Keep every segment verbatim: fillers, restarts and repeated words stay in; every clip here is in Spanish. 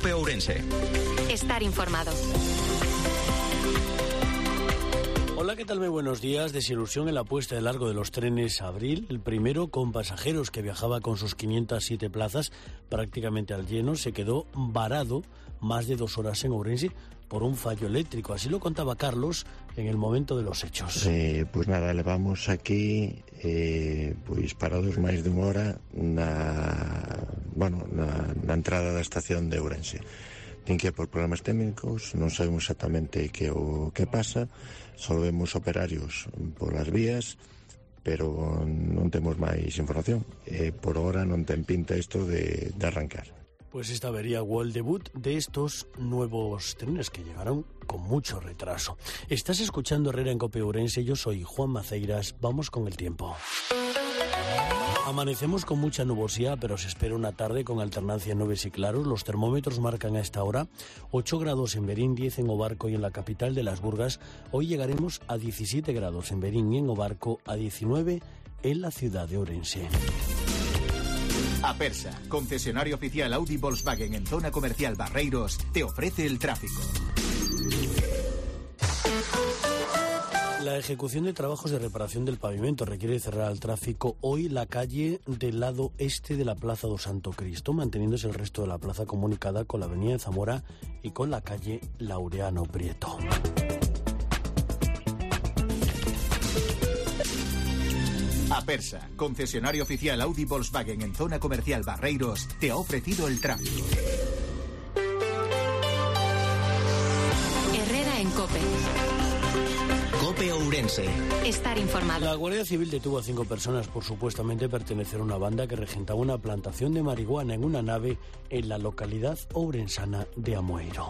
COPE Ourense. Estar informado. Hola, ¿qué tal? Muy buenos días. Desilusión en la puesta de largo de los trenes Abril. El primero, con pasajeros, que viajaba con sus quinientas siete plazas prácticamente al lleno, se quedó varado más de dos horas en Ourense por un fallo eléctrico. Así lo contaba Carlos en el momento de los hechos. Eh, pues nada, levamos aquí eh, pues parados máis dunha hora na, bueno, na, na entrada da estación de Ourense. Din que por problemas técnicos, non sabemos exactamente que o que pasa, só vemos operarios polas vías, pero non temos máis información. E por hora non ten pinta isto de, de arrancar. Pues esta avería fue el debut de estos nuevos trenes que llegaron con mucho retraso. Estás escuchando Herrera en COPE Ourense, yo soy Juan Maceiras. Vamos con el tiempo. Amanecemos con mucha nubosidad, pero se espera una tarde con alternancia de nubes y claros. Los termómetros marcan a esta hora ocho grados en Verín, diez en Obarco y en la capital de Las Burgas. Hoy llegaremos a diecisiete grados en Verín y en Obarco, a diecinueve en la ciudad de Ourense. Apersa, concesionario oficial Audi Volkswagen en zona comercial Barreiros, te ofrece el tráfico. La ejecución de trabajos de reparación del pavimento requiere cerrar al tráfico hoy la calle del lado este de la Plaza do Santo Cristo, manteniéndose el resto de la plaza comunicada con la avenida de Zamora y con la calle Laureano Prieto. Apersa, concesionario oficial Audi Volkswagen en zona comercial Barreiros, te ha ofrecido el tráfico. Herrera en COPE. COPE Ourense. Estar informado. La Guardia Civil detuvo a cinco personas por supuestamente pertenecer a una banda que regentaba una plantación de marihuana en una nave en la localidad ourensana de Amoeiro.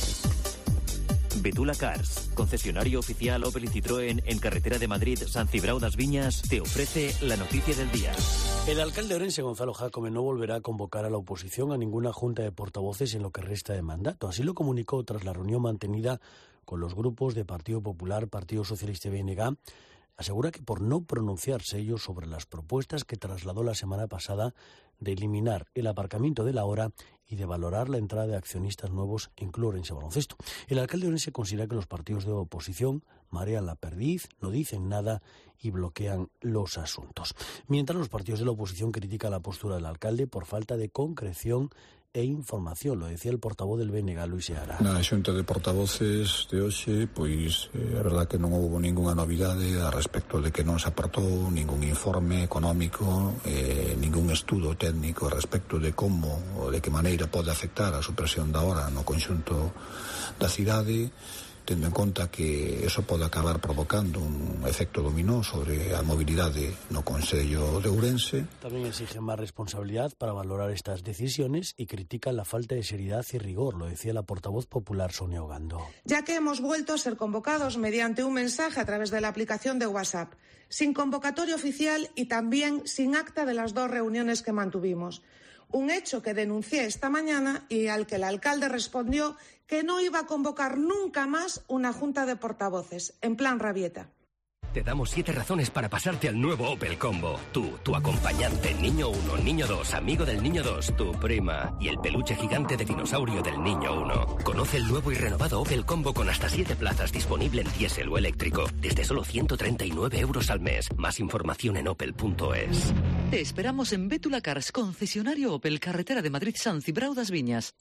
Betula Cars, concesionario oficial Opel y Citroën en carretera de Madrid, San Cibrao das Viñas, te ofrece la noticia del día. El alcalde de Ourense, Gonzalo Jácome, no volverá a convocar a la oposición a ninguna junta de portavoces en lo que resta de mandato. Así lo comunicó tras la reunión mantenida con los grupos de Partido Popular, Partido Socialista y B N G. Asegura que por no pronunciarse ellos sobre las propuestas que trasladó la semana pasada de eliminar el aparcamiento de la hora y de valorar la entrada de accionistas nuevos en Club Ourense Baloncesto. El alcalde de Ourense considera que los partidos de oposición marean la perdiz, no dicen nada y bloquean los asuntos. Mientras los partidos de la oposición critican la postura del alcalde por falta de concreción e información, lo decía el portavoz del B N G, Luis Seara. Na xunta de portavoces de hoxe, pois é eh, verdad que non houve ningunha novidade a respecto de que non se aportou ningún informe económico, eh, ningún estudo técnico a respecto de como ou de que maneira pode afectar a supresión da hora no conxunto da cidade, tendo en conta que eso pode acabar provocando un efecto dominó sobre a mobilidade no Concello de Ourense. También exige más responsabilidad para valorar estas decisiones y critica la falta de seriedad y rigor, lo decía la portavoz popular Sonia Ogando. Ya que hemos vuelto a ser convocados mediante un mensaje a través de la aplicación de WhatsApp, sin convocatoria oficial y también sin acta de las dos reuniones que mantuvimos. Un hecho que denuncié esta mañana y al que el alcalde respondió que no iba a convocar nunca más una junta de portavoces, en plan rabieta. Te damos siete razones para pasarte al nuevo Opel Combo. Tú, tu acompañante, niño uno, niño dos, amigo del niño dos, tu prima y el peluche gigante de dinosaurio del niño uno. Conoce el nuevo y renovado Opel Combo con hasta siete plazas, disponible en diésel o eléctrico, desde solo ciento treinta y nueve euros al mes. Más información en opel punto es. Te esperamos en Betula Cars, concesionario Opel, carretera de Madrid, San Cibrao das Viñas.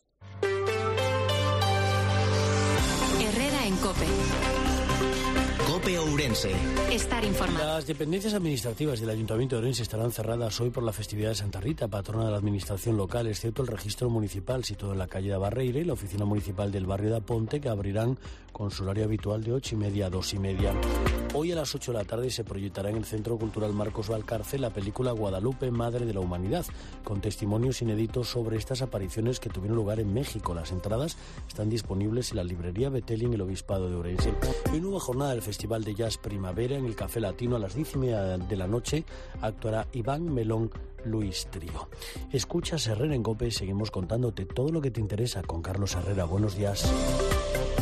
Herrera en COPE. COPE Ourense. Estar informado. Las dependencias administrativas del Ayuntamiento de Ourense estarán cerradas hoy por la festividad de Santa Rita, patrona de la administración local, excepto el registro municipal situado en la calle de Barreira y la oficina municipal del barrio de Aponte, que abrirán con su horario habitual de ocho y media a dos y media. Hoy a las ocho de la tarde se proyectará en el Centro Cultural Marcos Valcarce la película Guadalupe, Madre de la Humanidad, con testimonios inéditos sobre estas apariciones que tuvieron lugar en México. Las entradas están disponibles en la librería Betelli en el Obispado de Ourense. Y nueva jornada del Festival de Jazz Primavera en el Café Latino a las diez y media de la noche actuará Iván Melón Luis Trío. Escuchas Herrera en COPE, seguimos contándote todo lo que te interesa con Carlos Herrera. Buenos días.